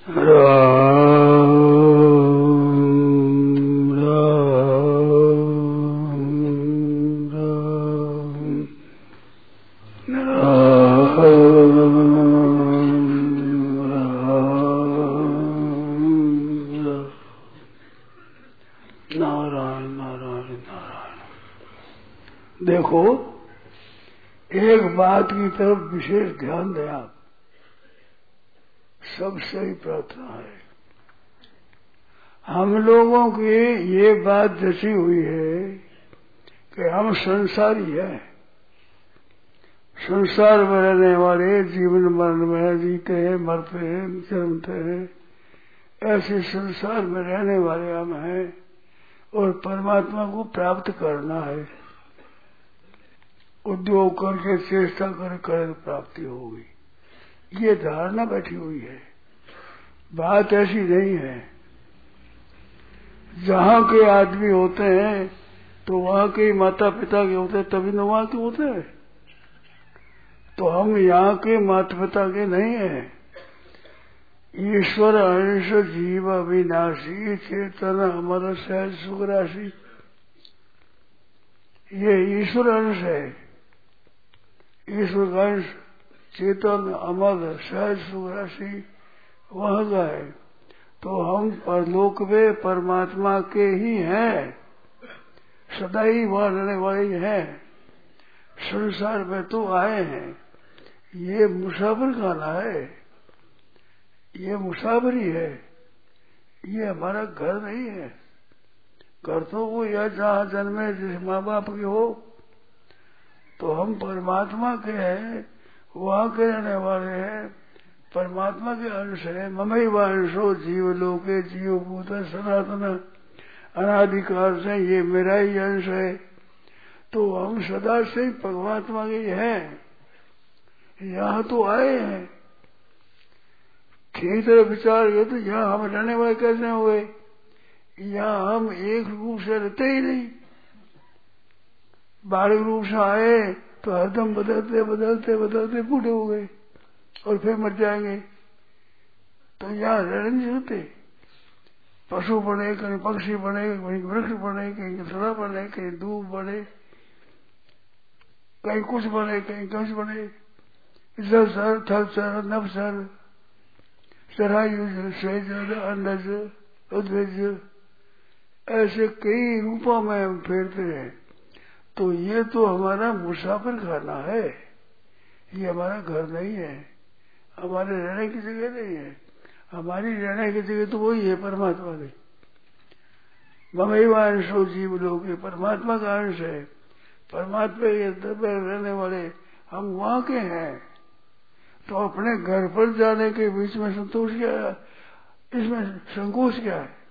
राम राम राम नारायण नारायण नारायण। देखो, एक बात की तरफ विशेष ध्यान दें आप। सबसे ही प्रार्थना है, हम लोगों की ये बात जची हुई है कि हम संसारी हैं, संसार में रहने वाले, जीवन मरण में जीते हैं, मरते हैं, जन्मते हैं, ऐसे संसार में रहने वाले हम हैं और परमात्मा को प्राप्त करना है। उद्योग करके चेष्टा कर प्राप्ति होगी, ये धारणा बैठी हुई है। बात ऐसी नहीं है। जहाँ के आदमी होते हैं तो वहाँ के माता पिता के होते हैं, तभी न वहाँ के होते हैं। तो हम यहाँ के माता पिता के नहीं हैं। ईश्वर अंश जीव अविनाशी चेतन अमर सहज सुख राशि, ये ईश्वर अंश है। ईश्वर का अंश चेतन अमर सहज सुख राशि वहाँ का है। तो हम परलोक में परमात्मा के ही हैं, सदा ही वहाँ रहने वाले ही हैं। संसार में तो आए हैं, ये मुसाफिर खाना है, ये मुसाफरी है, ये हमारा घर नहीं है। घर तो वो या जहाँ जन्मे जिस माँ बाप के हो, तो हम परमात्मा के हैं, वहाँ के रहने वाले हैं, परमात्मा के अंश है। ममैव अंशो जीव लोके जीव भूत सनातन अनादिकाल से ये मेरा ही अंश है। तो हम सदा से ही परमात्मा के हैं, यहाँ तो आए हैं। ठीक तरह विचार किया तो यहाँ हम रहने वाले कैसे हुए? यहाँ हम एक रूप से रहते ही नहीं, बाहरी रूप से आए तो हरदम बदलते बदलते बदलते बूढ़े हो गए और फिर मर जाएंगे। तो यहाँ रह नहीं सकते। पशु बने, कहीं पक्षी बने, कहीं वृक्ष बने, कहीं सड़ा बने, कहीं दूब बने, कहीं कुछ बने, कहीं कुछ बने। जल सर, थल सर, नभ सर, सरायुज, सेज, अंडज, उद्भिज, ऐसे कई रूपों में हम फेरते हैं। तो ये तो हमारा मुसाफिर खाना है, ये हमारा घर नहीं है, हमारे रहने की जगह नहीं है। हमारी रहने की जगह तो वही है, परमात्मा की। ममैव अंशो जीव लोके, परमात्मा का अंश है। परमात्मा के अंदर में रहने वाले हम वहाँ के हैं। तो अपने घर पर जाने के बीच में संतोष क्या है, इसमें संकोच क्या है?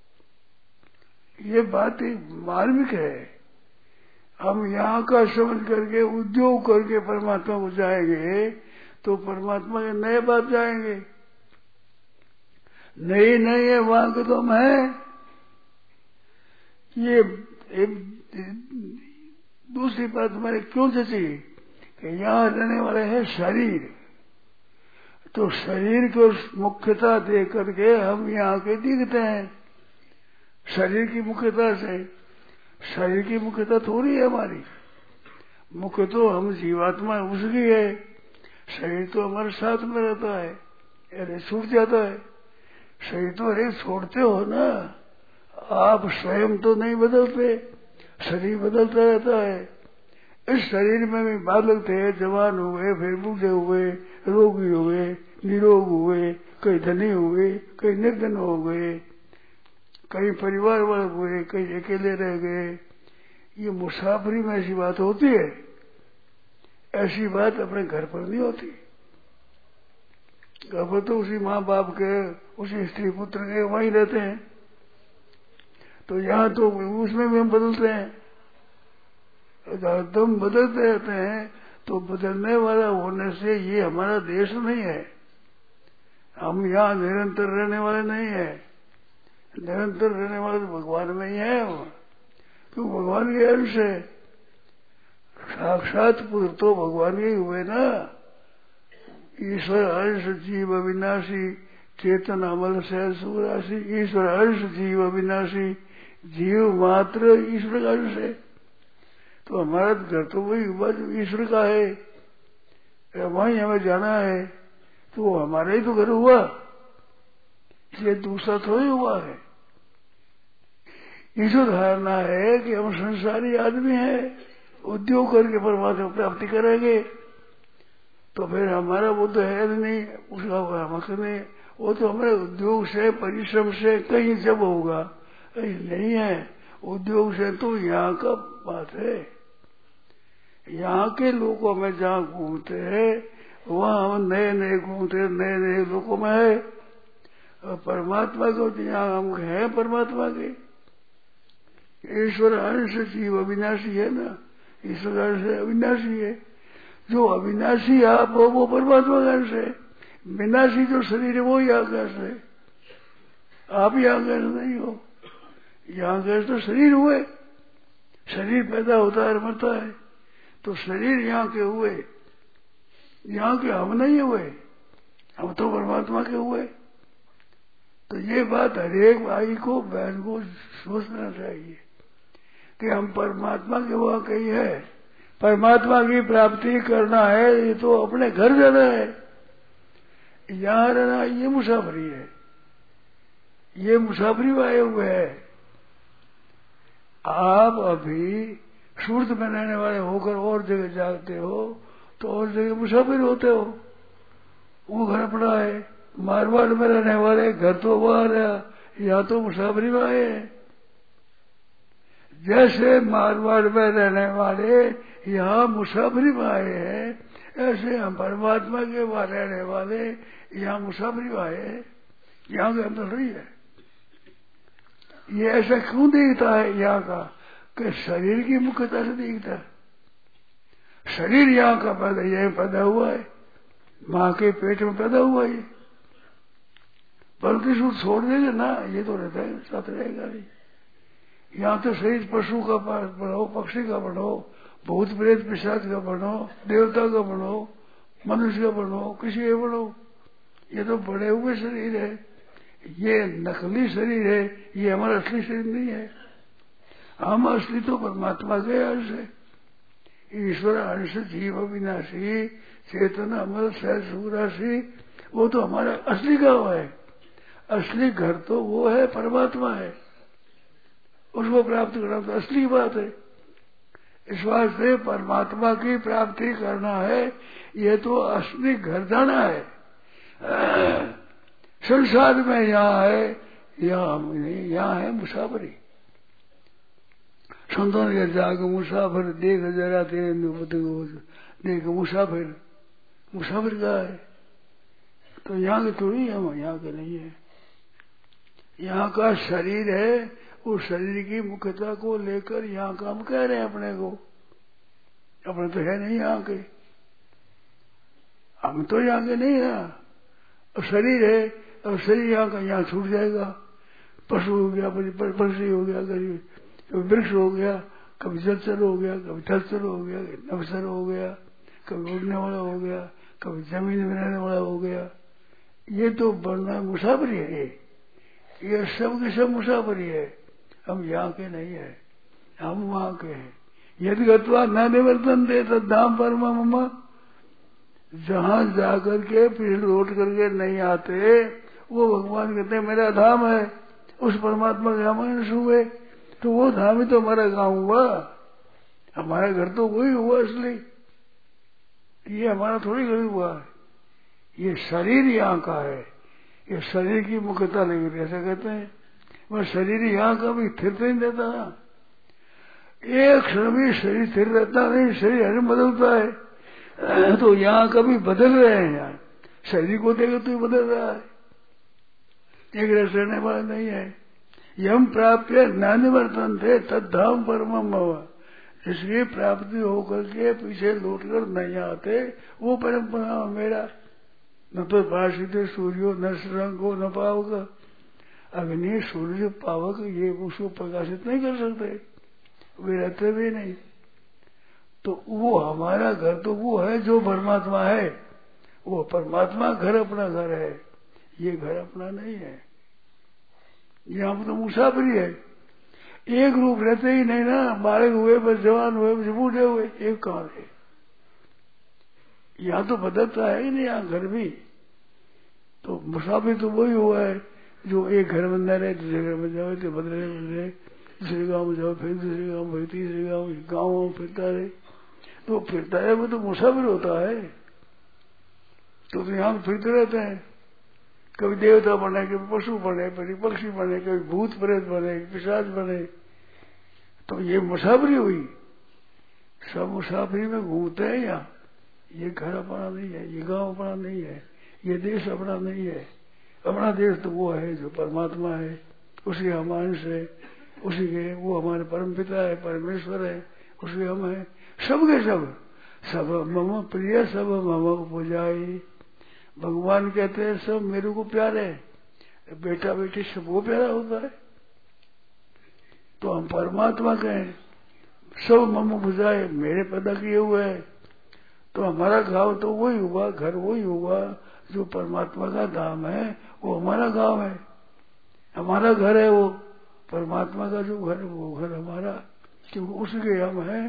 ये बात एक मार्मिक है। हम यहाँ का समझ करके उद्योग करके परमात्मा को जाएंगे तो परमात्मा के नए बात जाएंगे। नई नई है वहां के तो हम हैं। ये दूसरी बात मैंने क्यों सोची कि यहाँ रहने वाले हैं शरीर, तो शरीर को मुख्यता दे करके हम यहाँ के दिखते हैं। शरीर की मुख्यता से, शरीर की मुख्यता थोड़ी है हमारी। मुख्य तो हम जीवात्मा उसकी है। शरीर तो हमारे साथ में रहता है, अरे छूट जाता है। शरीर तो अरे छोड़ते हो ना, आप स्वयं तो नहीं बदलते, शरीर बदलता रहता है। इस शरीर में भी बादल थे, जवान हुए, फिर बूढ़े हुए, रोगी हुए, निरोग हुए, कई धनी हुए, कई निर्धन हो गए, कई परिवार वाले हुए, कई अकेले रह गए। ये मुसाफरी में ऐसी बात होती है, ऐसी बात अपने घर पर नहीं होती। घर पर तो उसी माँ बाप के, उसी स्त्री पुत्र के वहीं रहते हैं। तो यहाँ तो उसमें भी हम बदलते हैं, एकदम बदलते रहते हैं। तो बदलने वाला होने से ये हमारा देश नहीं है। हम यहाँ निरंतर रहने वाले नहीं है। निरंतर रहने वाले तो भगवान में ही है, क्यों भगवान के अंश है। साक्षात पुरुष तो भगवान के ही हुए ना। ईश्वर अंश जीव अविनाशी चेतन अमल सहज सुख राशि, ईश्वर अंश जीव अविनाशी, जीव मात्र ईश्वर का अंश है। तो हमारा घर तो वही हुआ जो ईश्वर का है, वहीं हमें जाना है, तो वो हमारा ही तो घर हुआ, इसलिए दूसरा थोड़ी हुआ है। ये जो धारणा है कि हम संसारी आदमी हैं, उद्योग करके परमात्मा प्राप्ति करेंगे, तो फिर हमारा वो तो है नहीं, उसका हक नहीं, वो तो हमारे उद्योग से परिश्रम से कहीं जब होगा, कहीं नहीं है। उद्योग से तो यहाँ का बात है, यहाँ के लोगों में जहाँ घूमते हैं वहाँ हम नए नए घूमते, नए नए लोगों में है। और परमात्मा को यहाँ हम हैं, परमात्मा के ईश्वर अंश जीव अविनाशी है ना, ईश्वर अंश अविनाशी है। जो अविनाशी आप हो वो परमात्मा का अंश है, विनाशी जो शरीर है वो ही आकाश है, आप ही आकाश नहीं हो। यहाँ आकाश तो शरीर हुए, शरीर पैदा होता है मरता है, तो शरीर यहाँ के हुए, यहाँ के हम नहीं हुए, हम तो परमात्मा के हुए। तो ये बात हरेक भाई को बहन को सोचना चाहिए कि हम परमात्मा के वहाँ कहीं है, परमात्मा की प्राप्ति करना है, ये तो अपने घर जाना है, यहाँ रहना ये मुसाफरी है, ये मुसाफरी में आए हुए है। आप अभी सूरत में रहने वाले होकर और जगह जाते हो तो और जगह मुसाफिर होते हो, वो घर अपना है। मारवाड़ में रहने वाले घर तो बाहर है, या तो मुसाफरी में आए हैं। जैसे मारवाड़ में रहने वाले यहाँ मुसाफरी में आए हैं, ऐसे हम परमात्मा के वहां रहने वाले यहाँ मुसाफरी में आए हैं, यहाँ के अंदर नहीं है। ये ऐसा क्यों दिखता है यहाँ का कि शरीर की मुख्यता से दिखता है। शरीर यहाँ का पैदा यही पैदा हुआ है, माँ के पेट में पैदा हुआ है, परंतु इसको छोड़ देंगे ना, ये तो रहता है, साथ रहेगा नहीं। यहाँ तो शरीर पशु का बनो, पक्षी का बनो, भूत प्रेत पिशाच का बनो, देवता का बनो, मनुष्य का बनो, किसी का बनो, ये तो बड़े हुए शरीर है, ये नकली शरीर है, ये हमारा असली शरीर नहीं है। हम असली तो परमात्मा के अंश है, ईश्वर अंश जीव अविनाशी, चेतन अमल सहज सुख राशि, वो तो हमारा असली गाँव है। असली घर तो वो है, परमात्मा है, उसको प्राप्त करना तो असली बात है। इस वास्ते परमात्मा की प्राप्ति करना है, ये तो असली घर जाना है। संसार में यहाँ है, यहाँ नहीं, यहाँ है मुसाफरी। संतों ने जाके मुसाफिर देख जरा तेरे देख, मुसाफिर मुसाफिर का है, तो यहाँ के थोड़ी है, यहाँ के नहीं है। यहाँ का शरीर है, उस शरीर की मुख्यता को लेकर यहाँ का हम कह रहे हैं अपने को, अपने तो है नहीं यहाँ के, हम तो यहाँ के नहीं है। शरीर है, अब शरीर यहाँ का यहाँ छूट जाएगा, पशु हो गया, पक्षी हो गया, कभी वृक्ष हो गया, कभी जलचर हो गया, कभी थलचर हो गया, नवचर हो गया, कभी उड़ने वाला हो गया, कभी जमीन में रहने वाला हो गया। ये तो बनना मुसाफरी है, ये सब की सब मुसाफरी है। हम यहाँ के नहीं है, हम वहाँ के हैं। यदि गत्वा न निवर्तन दे तो धाम परमा मम्मा, जहाँ जाकर के फिर लौट करके नहीं आते, वो भगवान कहते हैं मेरा धाम है, उस परमात्मा के हम अंश हुए, तो वो धाम ही तो हमारा गाँव हुआ, हमारा घर तो वही हुआ असली, ये हमारा थोड़ी घर हुआ है। ये शरीर यहाँ का है, ये शरीर की मुख्यता नहीं, ऐसा कहते हैं। वह शरीर यहाँ का भी स्थिर नहीं रहता, एक क्षण भी शरीर स्थिर रहता नहीं, शरीर हर बदलता है। तो यहाँ कभी बदल रहे हैं, यहाँ शरीर को देखे तो बदल रहा है, एक रस रहने वाला नहीं है। यम प्राप्त नानिवर्तन थे तद्धाम परमम भव, इसलिए प्राप्ति होकर के पीछे लौट कर नहीं आते, वो परम मेरा। न तो भाषित सूर्यो न रंगो न पावक, अग्नि सूर्य पावक ये उसको प्रकाशित नहीं कर सकते, वे रहते भी नहीं। तो वो हमारा घर तो वो है जो परमात्मा है, वो परमात्मा घर अपना घर है, ये घर अपना नहीं है। यहाँ पर तो मुसाफिरी है, एक रूप रहते ही नहीं ना। बालक हुए बस जवान हुए बस बूढ़े हुए, एक कहाँ रहे। यहाँ तो बदलता है ही नहीं, यहाँ घर भी तो मुसाफिर तो वही हुआ है जो एक घर में न रहे, दूसरे घर में जाओ तो बदले बदले, दूसरे गाँव में जाओ फिर दूसरे गाँव फिर तीसरे गाँव फिरता रहे। तो फिरता है वो तो मुसाफिर होता है। तो यहाँ फिरते रहते हैं, कभी देवता बने, कभी पशु बने, कभी पक्षी बने, कभी भूत प्रेत बने, पिशाच बने। तो ये मुसाफरी हुई, सब मुसाफरी में घूमते हैं। यहाँ ये घर अपना नहीं है, ये गांव अपना नहीं है, ये देश अपना नहीं है। अपना देश तो वो है जो परमात्मा है, उसी हम अंश है, उसी के वो हमारे परम पिता है, परमेश्वर है, उसी हम है। सबके सब मम प्रिय सब मम पूजाई। भगवान कहते हैं सब मेरे को प्यारे है, बेटा बेटी सबको प्यारा होता है। तो हम परमात्मा कहें सब मम बुझाए, मेरे पैदा किए हुए है। तो हमारा गांव तो वही हुआ, घर वही हुआ जो परमात्मा का धाम है, वो हमारा गांव है, हमारा घर है। वो परमात्मा का जो घर है वो घर हमारा, क्योंकि उसके हम हैं।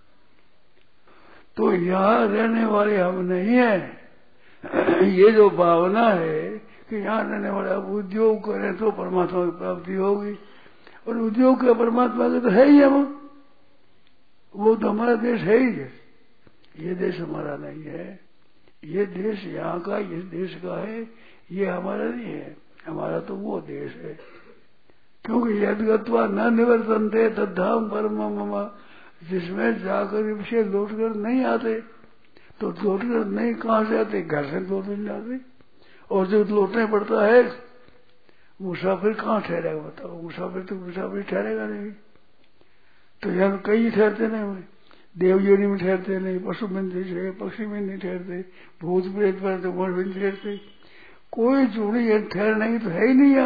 तो यहाँ रहने वाले हम नहीं है। ये जो भावना है कि यहाँ रहने वाले अब उद्योग करें तो परमात्मा की प्राप्ति होगी, और उद्योग का परमात्मा का तो है ही हम, वो तो हमारा देश है ही है। ये देश हमारा नहीं है, ये देश यहाँ का, इस देश का है, ये हमारा नहीं है। हमारा तो वो देश है, क्योंकि यद्गत्वा न निवर्तन्ते तद्धाम परम मम, जिसमें जाकर से लौट कर नहीं आते। तो लौट कर नहीं कहाँ से आते, घर से लौट नहीं आते। और जो लौटने पड़ता है मुसाफिर कहाँ ठहरेगा बताओ, मुसाफिर तो मुसाफिर ठहरेगा नहीं। तो यहाँ कई ठहरते नहीं, देवयोनि में ठहरते नहीं, पशु में नहीं ठहरे, पक्षी में नहीं ठहरते, भूत प्रेत पर तो मन भी नहीं ठहरते। कोई जोड़ी ठहरने की तो है ही नहीं।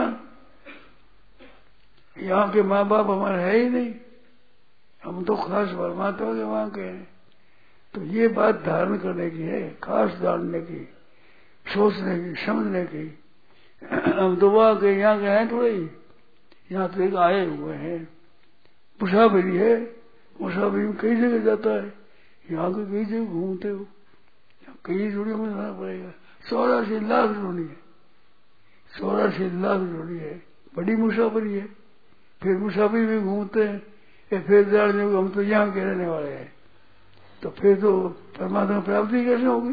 यहाँ के माँ बाप हमारे है ही नहीं, हम तो खास परमात्मा के वहां के हैं। तो ये बात धारण करने की है, खास जानने की, सोचने की, समझने की। हम तो वहां के यहाँ के हैं थोड़े ही, यहाँ तो एक आए हुए हैं। मुसाफिरी है, मुसाफिरी में कई जगह जाता है, यहाँ के कई जगह घूमते हो, कई जोड़ियों में जाना पड़ेगा। 84 लाख जोड़ी है, 84 लाख जोड़ी है, बड़ी मुसाफिरी है। फिर मुसाफिरी में घूमते हैं, फिर जाने हम तो यहाँ के रहने वाले हैं, तो फिर तो परमात्मा प्राप्ति कैसे होगी।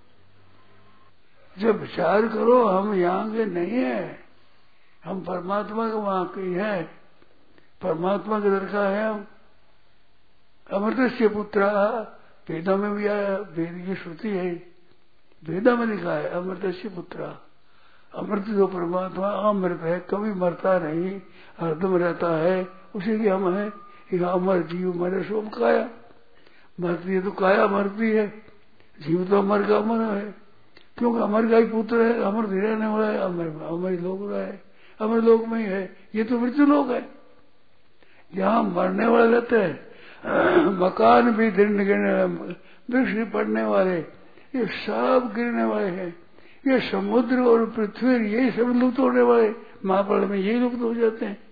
जब विचार करो हम यहाँ के नहीं है, हम परमात्मा के वहां के हैं, परमात्मा के दर का है हम। अमृत से पुत्र, वेदा में भी आया, वेद की श्रुति है, वेदा में लिखा है अमृत से पुत्र। अमृत जो परमात्मा अमृत है, कभी मरता नहीं, हरदम रहता है, उसी की हम है। एक अमर जीव मरे शोभ काया, मरती है तो काया मरती है, जीव तो अमर का अमर है, क्योंकि अमर का ही पुत्र है, अमर रहने वाला है, अमर लोक रहा है, अमर लोक में ही है। ये तो मृत्यु लोक है, यहाँ मरने वाले रहते हैं। मकान भी गिरने वृक्ष भी पड़ने वाले, ये सब गिरने वाले हैं। ये समुद्र और पृथ्वी यही सब लुप्त होने वाले, महाप्रलय में यही लुप्त हो जाते हैं।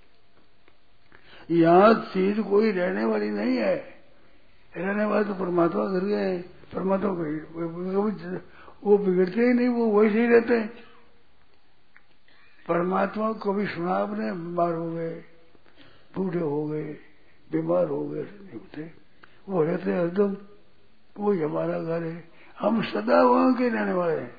यहाँ चीज कोई रहने वाली नहीं है, रहने वाले तो परमात्मा कर गए, परमात्मा वो बिगड़ते ही नहीं, वो वैसे ही रहते हैं। परमात्मा को कभी सुना आपने बीमार हो गए, बूढ़े हो गए, बीमार हो गए, नहीं होते, वो रहते हरदम, वही हमारा घर है, हम सदा वहां के रहने वाले हैं।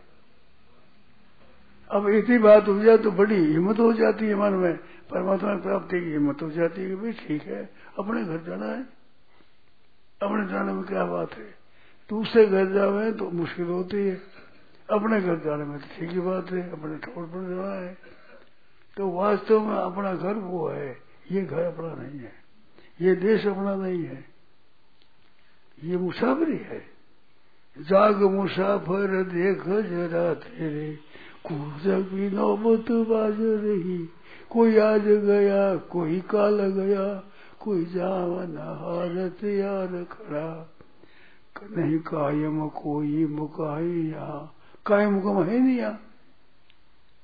अब इतनी बात हो जाए तो बड़ी हिम्मत हो जाती है मन में, परमात्मा की प्राप्ति की हिम्मत हो जाती है कि भाई ठीक है, अपने घर जाना है, अपने जाने में क्या बात है। दूसरे घर जावे तो मुश्किल होती है, अपने घर जाने में तो ठीक ही बात है, अपने ठोर पर जाना है। तो वास्तव में अपना घर वो है, ये घर अपना नहीं है, ये देश अपना नहीं है, ये मुसाफरी है। जाग मुसाफर देख जरा तेरे, कुछ भी नौबत बाज रही, कोई आज गया, कोई काल गया, कोई जावन हारत यार खड़ा, नहीं कायम कोई मुकाई, यहाँ कायम मुकम है नहीं। यहाँ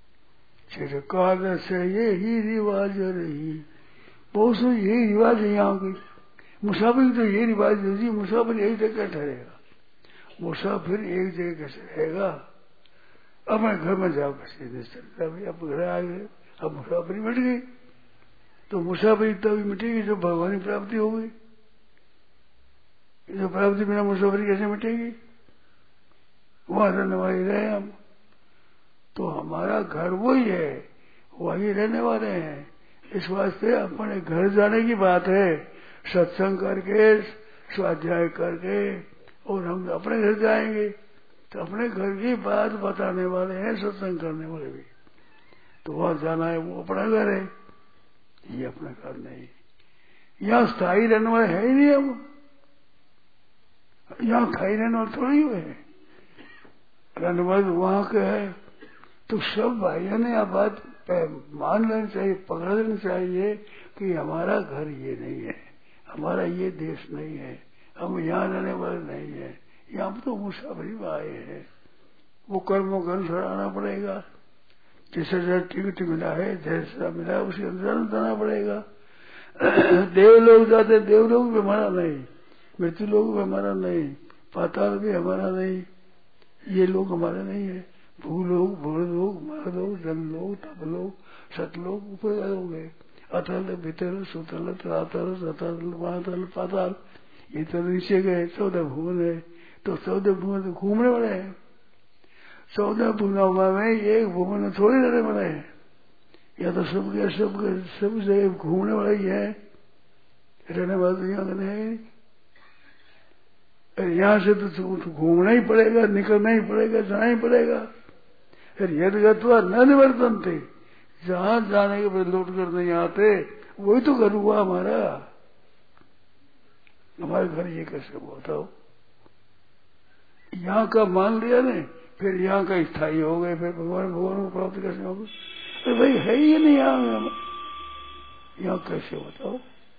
चिरकाल से यही रिवाज रही। बहुत से यही रिवाज है यहाँ की। मुसाफिर तो यही रिवाज होती है, मुसाफिर एक जगह ठहरेगा, मुसाफिर एक जगह कैसे रहेगा? अपने घर में जाओ कैसे निश्चित, अभी अब घर आ गए, अब मुसाफिरी मिट गई। तो मुसाफिरी तभी मिटेगी जब भगवान की प्राप्ति होगी। जो प्राप्ति बिना मुसाफिरी कैसे मिटेगी? वहां रहने वाले रहे हम, तो हमारा घर वही है, वही रहने वाले हैं। इस वास्ते अपने घर जाने की बात है, सत्संग करके स्वाध्याय करके, और हम अपने घर जाएंगे। तो अपने घर की बात बताने वाले हैं सत्संग करने वाले भी। तो वहां जाना है, वो अपना घर है, ये अपना घर नहीं। यहाँ स्थायी रहने वाले है ही नहीं हम, यहाँ स्थायी रहने वाले थोड़ी हुए हैं, रहने वाले वहां के है। तो सब भाइयों ने यह बात मान लेनी चाहिए, पकड़ लेनी चाहिए कि हमारा घर ये नहीं है, हमारा ये देश नहीं है, हम यहाँ रहने वाले नहीं है, यहाँ तो मुसाफिरी में आए हैं। वो कर्मों का अनुसार आना पड़ेगा, जैसे टिकट मिला है, जैसा मिला है उसी अनुसार जाना पड़ेगा। देवलोक जाते, देवलोक भी हमारा नहीं, मृत्यु लोक भी हमारा नहीं, पाताल भी हमारा नहीं, ये लोग हमारे नहीं है। भूलोक, भूलोक, मरलोक, जनलोक, तपलोक, सतलोक, ऊपर गए, अतल, भीतर, सुतल, तलातल, रतल, महातल, पाताल, ये तो नीचे गए। 14 भुवन है, तो 14 भुवन तो घूमने वाले हैं। 14 भुवनों में एक भुवन थोड़ी रहने वाले हैं, या तो सब जगह घूमने वाला ही है, रहने वाले तो यहाँ नहीं। यहाँ से तो घूमना ही पड़ेगा, निकलना ही पड़ेगा, जाना ही पड़ेगा। फिर यदि न निवर्तन थे, जहां जाने के बाद लौट कर नहीं आते, वही तो घर हुआ हमारा। हमारे घर ये कैसे बताओ? यहाँ का मान लिया नहीं, फिर यहाँ का स्थायी हो गए, फिर भगवान को प्राप्त कैसे होगा? अरे भाई है ही नहीं यहाँ कैसे बताओ?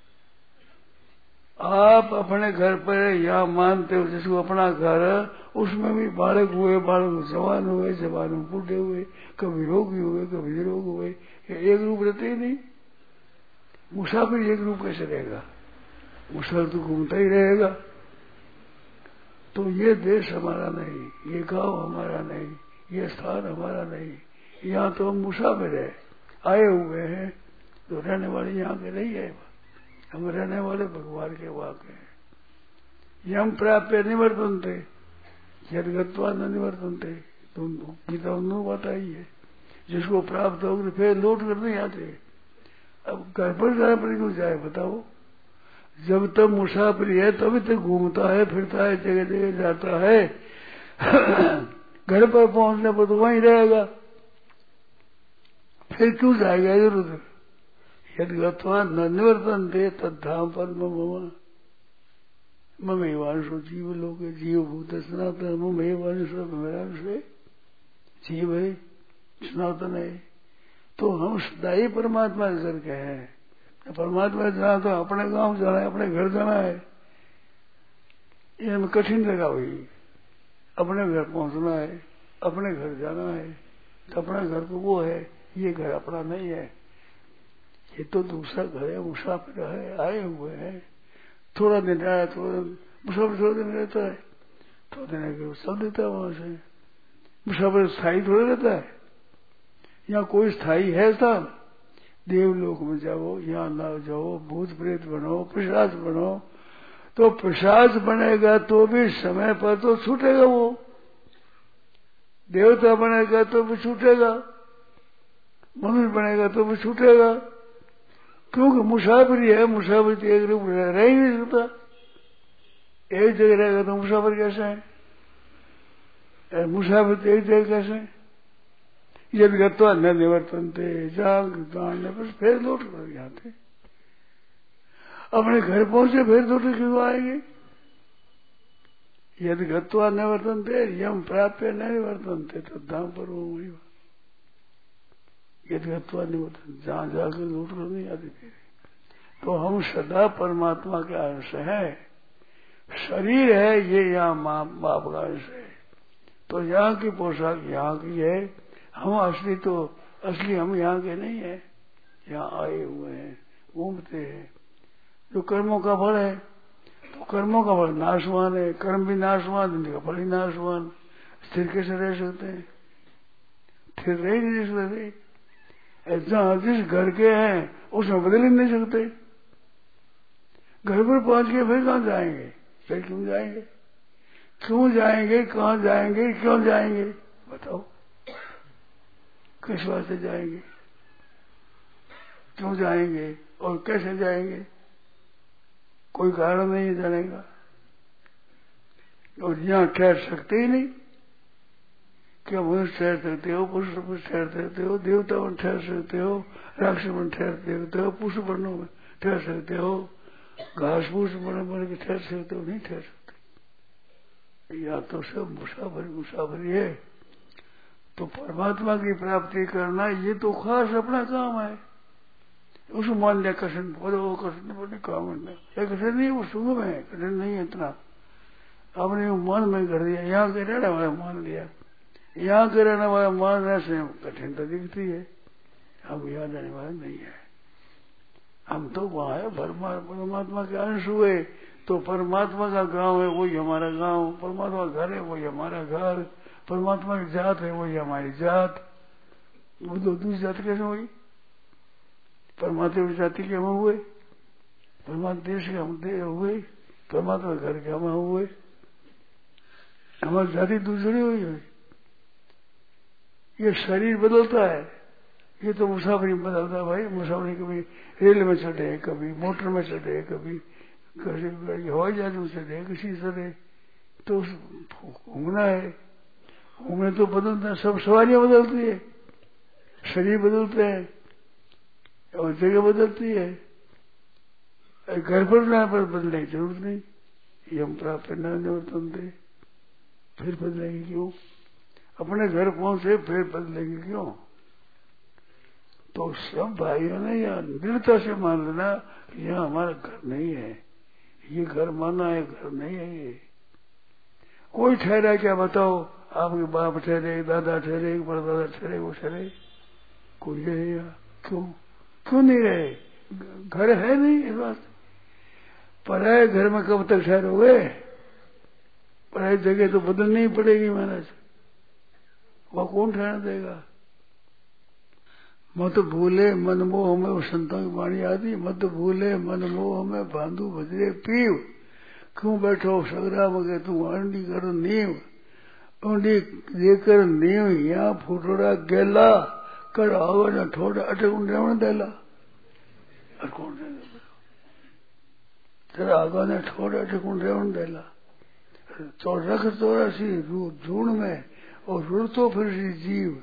आप अपने घर पर यहाँ मानते हो जिसको अपना घर, उसमें भी बालक हुए, बालक जवान हुए, जवान बूढ़े हुए, कभी रोगी हुए, कभी निरोग हुए, एक रूप रहते ही नहीं। मुसाफिर एक रूप कैसे रहेगा? मुसाफिर तो घूमता ही रहेगा। तो ये देश हमारा नहीं, ये गांव हमारा नहीं, ये स्थान हमारा नहीं, यहाँ तो हम मुसाफिर है, आए हुए हैं। तो रहने वाले यहाँ के नहीं है, हम रहने वाले भगवान के वाक्य हैं। यम प्राप्य निवर्तन थे, यदगत्वा न निवर्तन थे, तो गीता उन्होंने बताई है। जिसको प्राप्त होगी फिर लौट कर नहीं आते। अब घर पर जाए पर क्यों जाए बताओ? जब तक मुसाफिरी है तभी तक घूमता है, फिरता है, जगह जगह जाता है। घर पर पहुंचने पर तो वहीं रहेगा, फिर क्यों जाएगा इधर उधर? यदि गत्वा न निवर्तन थे तद्धाम पर ममेवांशो जीव लोग, जीव भूत सनातन, ममेवांश मेरा विषय जीव है, सनातन है। तो हम सदाई परमात्मा के घर के हैं। परमात्मा जाना तो अपने गांव जाना है, अपने घर जाना है, ये हमें कठिन लगा हुई। अपने घर पहुंचना है, अपने घर जाना है, तो अपना घर तो वो है, ये घर अपना नहीं है, ये तो दूसरा घर है, मुसाफिर है, आए हुए हैं। थोड़ा दिन आया, थोड़ा मुसाफिर थोड़ा दिन रहता है, थोड़ा दिन के सब देता है वहां से। मुसाफिर स्थायी थोड़ा रहता है, यहाँ कोई स्थायी है स्थान? देवलोक में जाओ, यहाँ ना जाओ, भूत प्रेत बनो, पिशाच बनो, तो पिशाच बनेगा तो भी समय पर तो छूटेगा, वो देवता बनेगा तो भी छूटेगा, मनुष्य बनेगा तो भी छूटेगा, क्योंकि मुसाफिरी है। मुसाफिर एक रूप रह ही नहीं सकता, एक जगह रहेगा तो मुसाफिर कैसे है? मुसाफिर एक जगह कैसे? यदि गत्वा न निवर्तन थे, जान बस फिर लौट कर आते। अपने घर पहुंचे फिर लौट क्यों आएंगे? यदि गत्वा न वर्तन थे, यम प्राप्य न निवर्तन थे, तो धाम पर वही। यदि गत्वा निवर्तन, जहां जाकर लौट कर नहीं आते फिर। तो हम सदा परमात्मा के अंश है। शरीर है ये यहाँ बाप का अंश है, तो यहाँ की पोशाक यहाँ की है। हम असली तो असली हम यहाँ के नहीं है, यहाँ आए हुए हैं, घूमते हैं। जो कर्मों का फल है, तो कर्मों का फल नाशवान है, कर्म भी नाशवान, इनका फल ही नाशवान। स्थिर कैसे रह सकते हैं? स्थिर रह नहीं सकते। ऐसा जिस घर के हैं उसमें बदल ही नहीं सकते। घर पर पहुंच के फिर कहाँ जाएंगे? फिर क्यों जाएंगे? क्यों जाएंगे? कहाँ जाएंगे? क्यों जाएंगे? बताओ, किस वास्ते जाएंगे? क्यों जाएंगे और कैसे जाएंगे? कोई कारण नहीं है जाने का। और यहाँ ठहर सकते ही नहीं। क्या मनुष्य ठहर सकते हो? पुरुष ठहर सकते हो? देवता में ठहर सकते हो? राक्षस में ठहर सकते हो? पुष्प वर्णों में ठहर सकते हो? घास फूस बन के ठहर सकते हो? नहीं ठहर सकते। या तो सब मुसाफरी है। तो परमात्मा की प्राप्ति करना ये तो खास अपना काम है। उसको मान लिया कठिन, बोलो कठिन बोले काम है, कठिन नहीं, वो सुगम है, कठिन नहीं है इतना। आपने मन में कर दिया, यहाँ के रहने वाला मान लिया, यहाँ के रहने वाला मानने से कठिन तो दिखती है। हम यहाँ जाने वाले नहीं है। हम तो वहां है, परमात्मा के अंश हुए, तो परमात्मा का गांव है वही हमारा गांव, परमात्मा का घर है वही हमारा घर, परमात्मा की जात है वही हमारी जात। वो तो दूसरी जात कैसे हुई? परमात्मा की जाति के हम हुए, परमात्मा देश के हम हुए, परमात्मा घर के हम हुए। हमारी जाति दूसरी हुई है। ये शरीर बदलता है, ये तो मुसाफरी में बदलता है भाई। मुसाफरी कभी रेल में चढ़े, कभी मोटर में चढ़े, कभी हवाई जहाज में चढ़े, किसी तरह तो घूमना है। घूमने तो बदलता है, सब सवारियां बदलती है, शरीर बदलते हैं और जगह बदलती है। घर पर रहने पर बदलने की जरूरत नहीं। यम प्राप्त निवर्तन दे, फिर बदलेंगे क्यों? अपने घर पहुंचे फिर बदलेंगे क्यों? तो सब भाइयों ने यहाँ दृढ़ता से मान लेना कि यहाँ हमारा घर नहीं है, ये घर माना है, घर नहीं है ये। कोई ठहरा क्या बताओ? आपके बाप ठहरे, दादा ठहरे, परदादा ठहरे, वो ठहरे, कोई है यहाँ? क्यों नहीं रहे? घर है नहीं इस बात। पराए घर में कब तक ठहरोगे? पराई जगह तो बदलनी ही पड़ेगी महाराज, वह कौन ठहर देगा? मत भूले मन मोह में, वो संतों की वाणी आदि, मत भूले मन मोह में बांधू बजरे पीव, क्यों बैठो सगरा मगे तू अंडी कर नीव, अंडी लेकर नीव यहाँ फूटोड़ा गेला कर आवा न ठोड़ा अटक रेवण देला। कौन देगा? तेरा आगा ने ठोड़ अटक रेवण देला। तो रख तोड़ा सी झूण में और रुड़तो फिर सी जीव,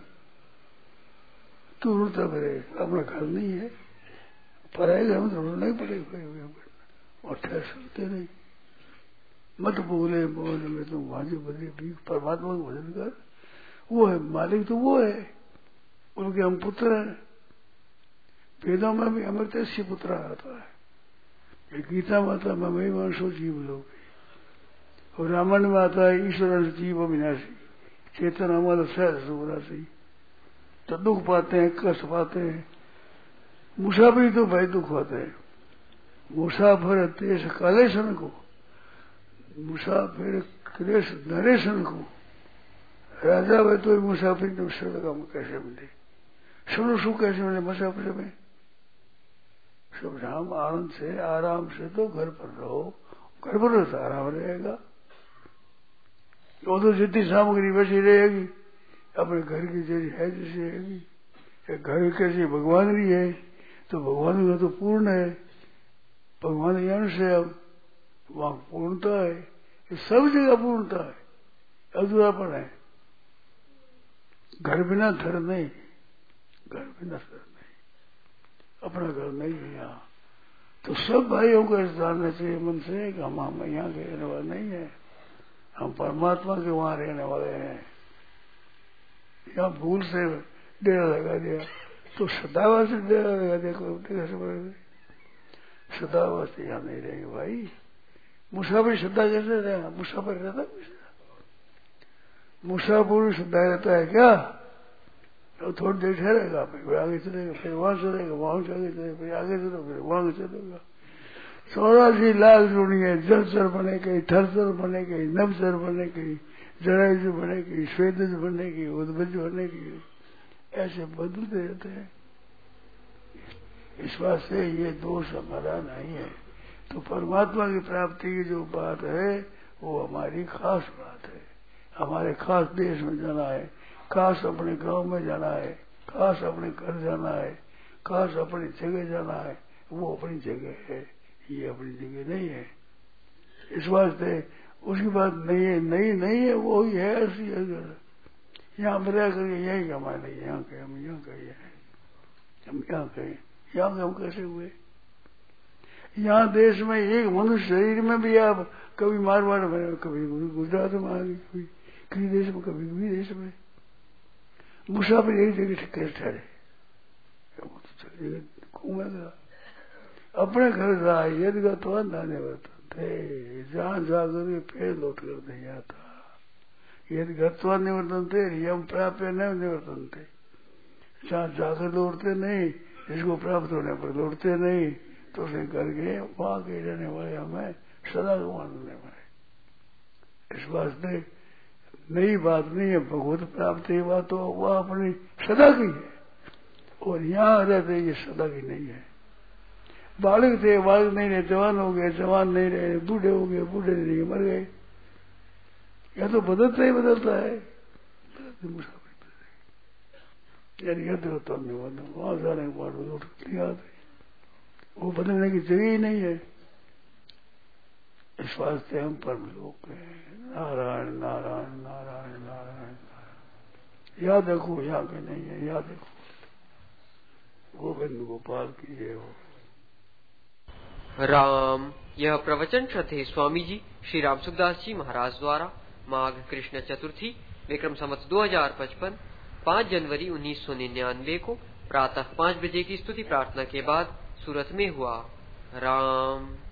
तू रुड़ता फिरे, अपना घर नहीं है। पराए घर में तो रुड़ना ही पड़ेगा और ठहर सकते नहीं। मत बोले बोल में तुम भाजी बदले भी, परमात्मा को भजन कर, वो है मालिक, तो वो है, उनके हम पुत्र हैं। वेदों में भी अमृत से पुत्र आता है, गीता में आता है मई वंशो जीव लोग, और रामायण में आता है ईश्वर जीव अविनाशी, चेतन हमारा सहज सुरासी। तो दुख पाते हैं, कष्ट पाते हैं, मुसाफिर तो भाई दुख होते हैं। मुसाफिर देश कालेशन को, मुसाफिर क्लेश नरेशन को, राजा भाई तो मुसाफिर ने काम कैसे मिले? सुनो सु कैसे मिले मुसाफिर में? सब राम आनंद से आराम से तो घर पर रहो, घर पर रहता आराम रहेगा। वो तो जितनी सामग्री बची रहेगी अपने घर की जैसी है जैसी रहेगी। घर कैसी भगवान की है तो भगवान का तो पूर्ण है, भगवान के अंश है, अब वहां पूर्णता है, ये सब जगह पूर्णता है, अधूरापन है। घर बिना धर नहीं, घर बिना धर नहीं, अपना घर नहीं है यहाँ। तो सब भाइयों को इस जानना चाहिए मन से कि हम यहाँ के रहने वाले नहीं है, हम परमात्मा के वहां रहने वाले हैं। यहाँ भूल से डेरा लगा दिया तो सदावासी डेरा लगा दिया, कोई कैसे पड़ेगा? सदावासी यहाँ नहीं रहेंगे भाई। मुसाफिर सदा कैसे रहेगा? मुसाफिर रहता है, मुसाफिर सदा रहता है क्या? और थोड़ी देर ठहरेगा, फिर आगे चलेगा, फिर वहां चलेगा, वहां से आगे चलेगा, फिर आगे चलेगा, फिर वहां चलेगा। 84 लाख दुनिया जलचर बने गई, थरचर बने गई, नवचर बने गई, जरायुज बने गई, श्वेतज बने गई, उद्भज बने गई, ऐसे बदलते रहते हैं। इस बात से ये दोष हमारा नहीं है। तो परमात्मा की प्राप्ति की जो बात है वो हमारी खास बात है। हमारे खास देश में जाना है, खास अपने गांव में जाना है, खास अपने घर जाना है, खास अपनी जगह जाना है, वो अपनी जगह है, ये अपनी जगह नहीं है। इस वास्ते उसकी बात नहीं है, नहीं है, वो ही है ऐसी है। यहाँ पर रह करके यही कमाए नहीं, यहाँ के हम यहाँ कहे, हम यहाँ कहे, यहाँ के हम कैसे हुए? यहाँ देश में एक मनुष्य शरीर में भी आप कभी मारवाड़ में, कभी गुजरात में आ गए, कभी किसी देश में, कभी किसी देश में, मुसाफिर एक जगह कैसे ठहरे? घूमेगा अपने घर रहा, यदि तो अंधाने वर्तन थे, जहाँ जाकर फिर लौट कर नहीं आता। यदि गत्वा निवर्तन थे, यम प्राप्य न निवर्तन थे, जहाँ जाकर लौटते नहीं, इसको प्राप्त होने पर लौटते नहीं, तो उसे करके वहां के रहने वाले हमें सदा मानने वाले। इस वास्ते नई बात नहीं है, भगवत प्राप्ति बात तो वह अपनी सदा की है, और यहाँ रहते ये सदा की नहीं है। बालक थे, बालक नहीं रहे, जवान हो गए, जवान नहीं रहे, बूढ़े हो गए, बूढ़े नहीं रहे, मर गए। यह तो बदलता ही बदलता है, यानी कहते हो तो वहां जाने के बाद लौट नहीं आते, वो बदलने की जगह ही नहीं है। इस वास्ते हम परम लोग हैं, नारायण नारायण नारायण नारायण नारायण। याद रखो, यहाँ के नहीं है, याद रखो गोविंद गोपाल की जय हो। राम। यह प्रवचन श्रद्धेय स्वामी जी श्री राम सुखदास जी महाराज द्वारा माघ कृष्ण चतुर्थी विक्रम संवत 2055 5 जनवरी 1999 को प्रातः 5 बजे की स्तुति प्रार्थना के बाद सूरत में हुआ। राम।